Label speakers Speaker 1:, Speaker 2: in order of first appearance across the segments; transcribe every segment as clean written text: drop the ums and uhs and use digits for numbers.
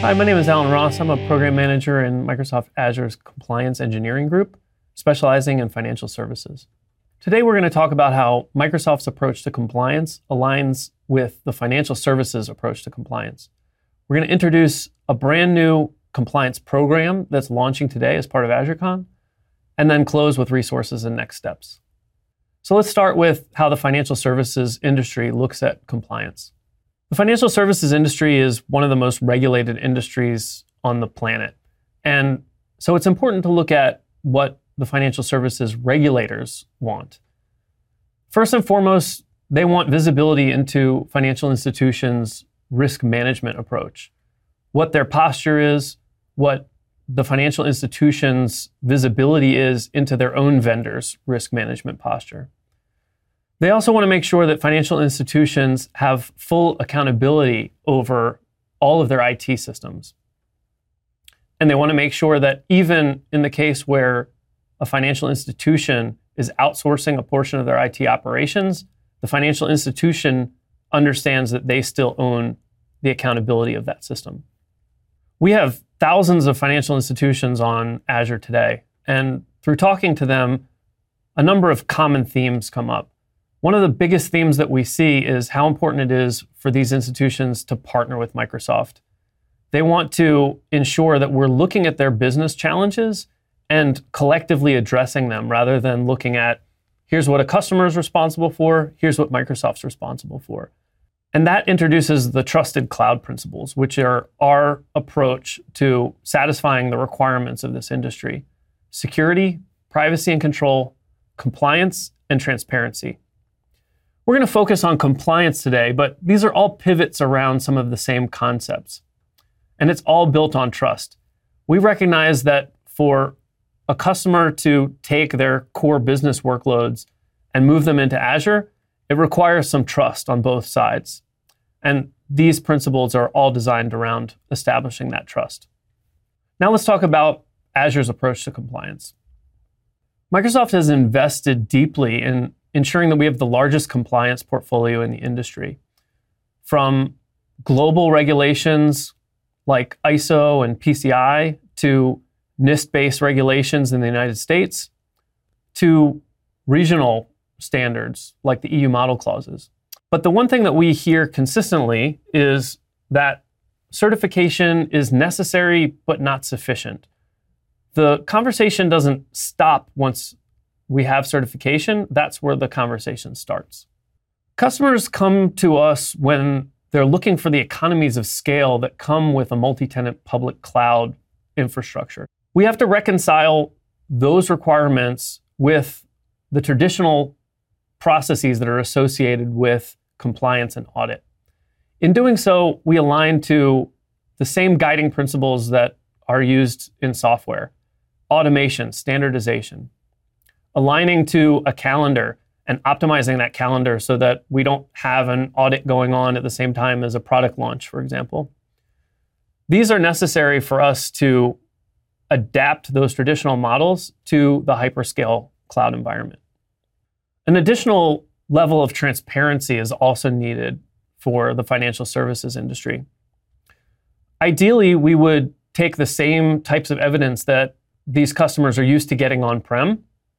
Speaker 1: Hi, my name is Alan Ross. I'm a program manager in Microsoft Azure's Compliance Engineering Group, specializing in financial services. Today, we're going to talk about how Microsoft's approach to compliance aligns with the financial services approach to compliance. We're going to introduce a brand new compliance program that's launching today as part of AzureCon, and then close with resources and next steps. So let's start with how the financial services industry looks at compliance. The financial services industry is one of the most regulated industries on the planet. And so it's important to look at what the financial services regulators want. First and foremost, they want visibility into financial institutions' risk management approach, what their posture is, what the financial institution's visibility is into their own vendors' risk management posture. They also want to make sure that financial institutions have full accountability over all of their IT systems. And they want to make sure that even in the case where a financial institution is outsourcing a portion of their IT operations, the financial institution understands that they still own the accountability of that system. We have thousands of financial institutions on Azure today, and through talking to them, a number of common themes come up. One of the biggest themes that we see is how important it is for these institutions to partner with Microsoft. They want to ensure that we're looking at their business challenges and collectively addressing them rather than looking at, here's what a customer is responsible for, here's what Microsoft's responsible for. And that introduces the trusted cloud principles, which are our approach to satisfying the requirements of this industry: security, privacy and control, compliance, and transparency. We're going to focus on compliance today, but these are all pivots around some of the same concepts. And it's all built on trust. We recognize that for a customer to take their core business workloads and move them into Azure, it requires some trust on both sides. And these principles are all designed around establishing that trust. Now let's talk about Azure's approach to compliance. Microsoft has invested deeply in ensuring that we have the largest compliance portfolio in the industry. From global regulations like ISO and PCI to NIST-based regulations in the United States to regional standards like the EU model clauses. But the one thing that we hear consistently is that certification is necessary but not sufficient. The conversation doesn't stop once we have certification. That's where the conversation starts. Customers come to us when they're looking for the economies of scale that come with a multi-tenant public cloud infrastructure. We have to reconcile those requirements with the traditional processes that are associated with compliance and audit. In doing so, we align to the same guiding principles that are used in software: automation, standardization, aligning to a calendar and optimizing that calendar so that we don't have an audit going on at the same time as a product launch, for example. These are necessary for us to adapt those traditional models to the hyperscale cloud environment. An additional level of transparency is also needed for the financial services industry. Ideally, we would take the same types of evidence that these customers are used to getting on-prem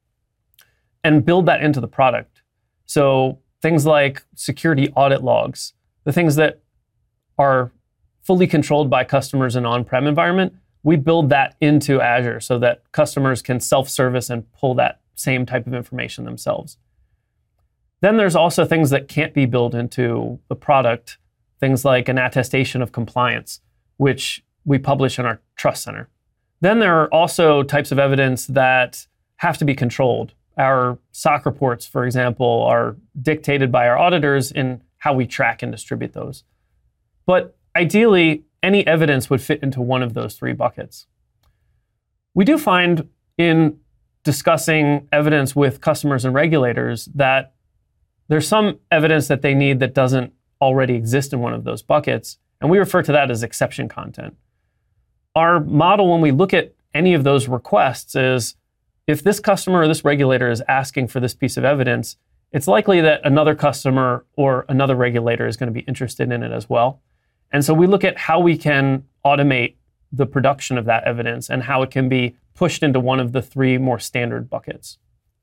Speaker 1: and build that into the product. So things like security audit logs, the things that are fully controlled by customers in on-prem environment, we build that into Azure so that customers can self-service and pull that same type of information themselves. Then there's also things that can't be built into the product, things like an attestation of compliance, which we publish in our Trust Center. Then there are also types of evidence that have to be controlled. Our SOC reports, for example, are dictated by our auditors in how we track and distribute those. But ideally, any evidence would fit into one of those three buckets. We do find in discussing evidence with customers and regulators that there's some evidence that they need that doesn't already exist in one of those buckets, and we refer to that as exception content. Our model when we look at any of those requests is, if this customer or this regulator is asking for this piece of evidence, it's likely that another customer or another regulator is going to be interested in it as well. And so we look at how we can automate the production of that evidence and how it can be pushed into one of the three more standard buckets.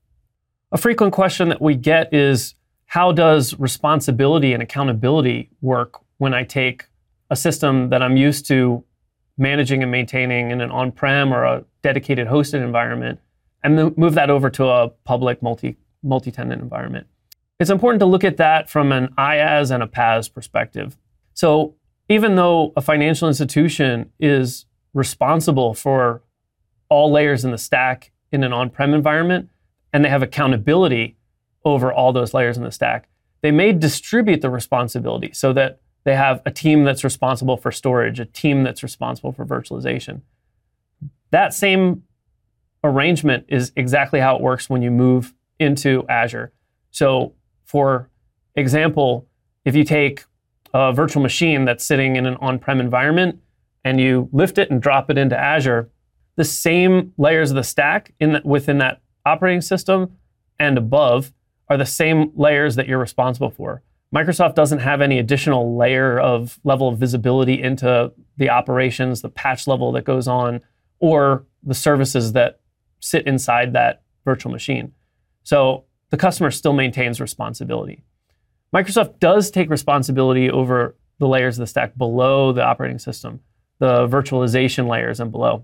Speaker 1: A frequent question that we get is, how does responsibility and accountability work when I take a system that I'm used to managing and maintaining in an on-prem or a dedicated hosted environment and move that over to a public multi-tenant environment? It's important to look at that from an IaaS and a PaaS perspective. So even though a financial institution is responsible for all layers in the stack in an on-prem environment, and they have accountability over all those layers in the stack, they may distribute the responsibility so that they have a team that's responsible for storage, a team that's responsible for virtualization. That same arrangement is exactly how it works when you move into Azure. So for example, if you take a virtual machine that's sitting in an on-prem environment and you lift it and drop it into Azure, the same layers of the stack within that operating system and above are the same layers that you're responsible for. Microsoft doesn't have any additional level of visibility into the operations, the patch level that goes on, or the services that sit inside that virtual machine. So the customer still maintains responsibility. Microsoft does take responsibility over the layers of the stack below the operating system, the virtualization layers and below.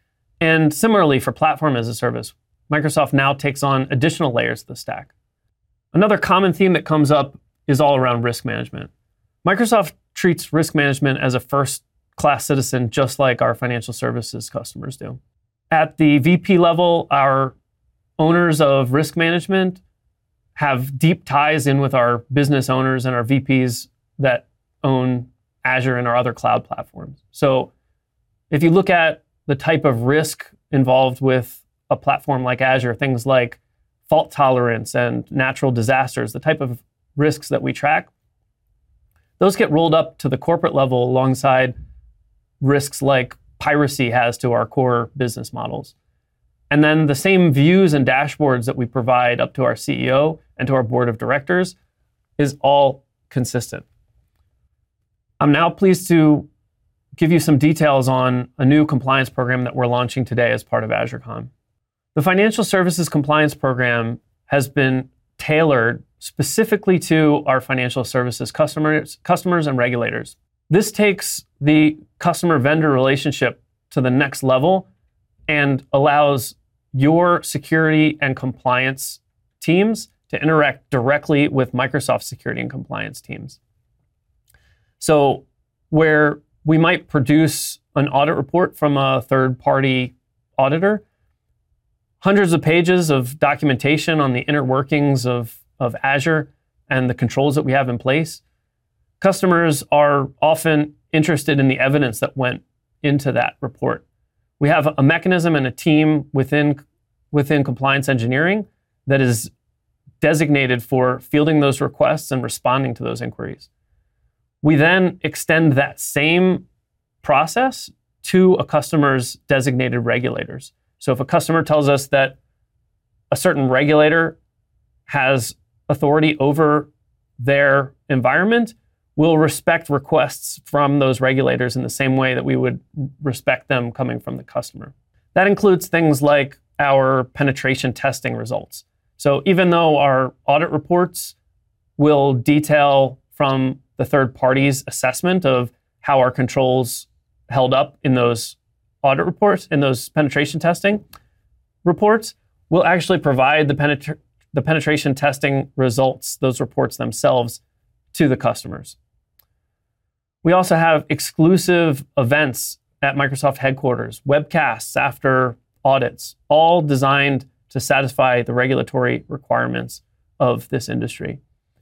Speaker 1: And similarly for platform as a service, Microsoft now takes on additional layers of the stack. Another common theme that comes up is all around risk management. Microsoft treats risk management as a first-class citizen, just like our financial services customers do. At the VP level, our owners of risk management have deep ties in with our business owners and our VPs that own Azure and our other cloud platforms. So if you look at the type of risk involved with a platform like Azure, things like fault tolerance and natural disasters, the type of risks that we track, those get rolled up to the corporate level alongside risks like piracy has to our core business models. And then the same views and dashboards that we provide up to our CEO and to our board of directors is all consistent. I'm now pleased to give you some details on a new compliance program that we're launching today as part of AzureCon. The Financial Services Compliance Program has been tailored specifically to our financial services customers and regulators. This takes the customer-vendor relationship to the next level and allows your security and compliance teams to interact directly with Microsoft security and compliance teams. So where we might produce an audit report from a third-party auditor, hundreds of pages of documentation on the inner workings of Azure and the controls that we have in place, customers are often interested in the evidence that went into that report. We have a mechanism and a team within compliance engineering that is designated for fielding those requests and responding to those inquiries. We then extend that same process to a customer's designated regulators. So if a customer tells us that a certain regulator has authority over their environment, we'll respect requests from those regulators in the same way that we would respect them coming from the customer. That includes things like our penetration testing results. So even though our audit reports will detail from the third party's assessment of how our controls held up in those audit reports, in those penetration testing reports, we'll actually provide the penetration testing results, those reports themselves, to the customers. We also have exclusive events at Microsoft headquarters, webcasts after audits, all designed to satisfy the regulatory requirements of this industry.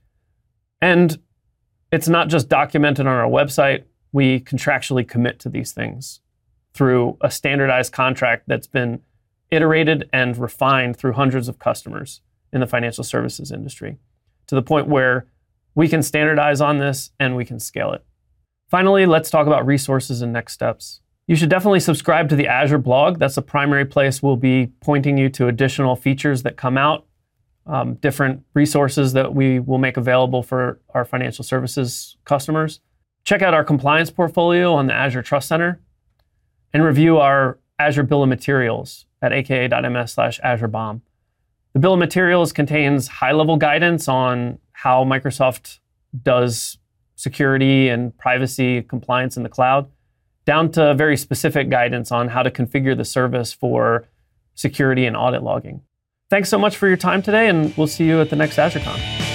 Speaker 1: And it's not just documented on our website. We contractually commit to these things through a standardized contract that's been iterated and refined through hundreds of customers in the financial services industry, to the point where we can standardize on this and we can scale it. Finally, let's talk about resources and next steps. You should definitely subscribe to the Azure blog. That's the primary place we'll be pointing you to additional features that come out, different resources that we will make available for our financial services customers. Check out our compliance portfolio on the Azure Trust Center, and review our Azure Bill of Materials at aka.ms/AzureBOM. The Bill of Materials contains high-level guidance on how Microsoft does security and privacy compliance in the cloud, down to very specific guidance on how to configure the service for security and audit logging. Thanks so much for your time today, and we'll see you at the next AzureCon.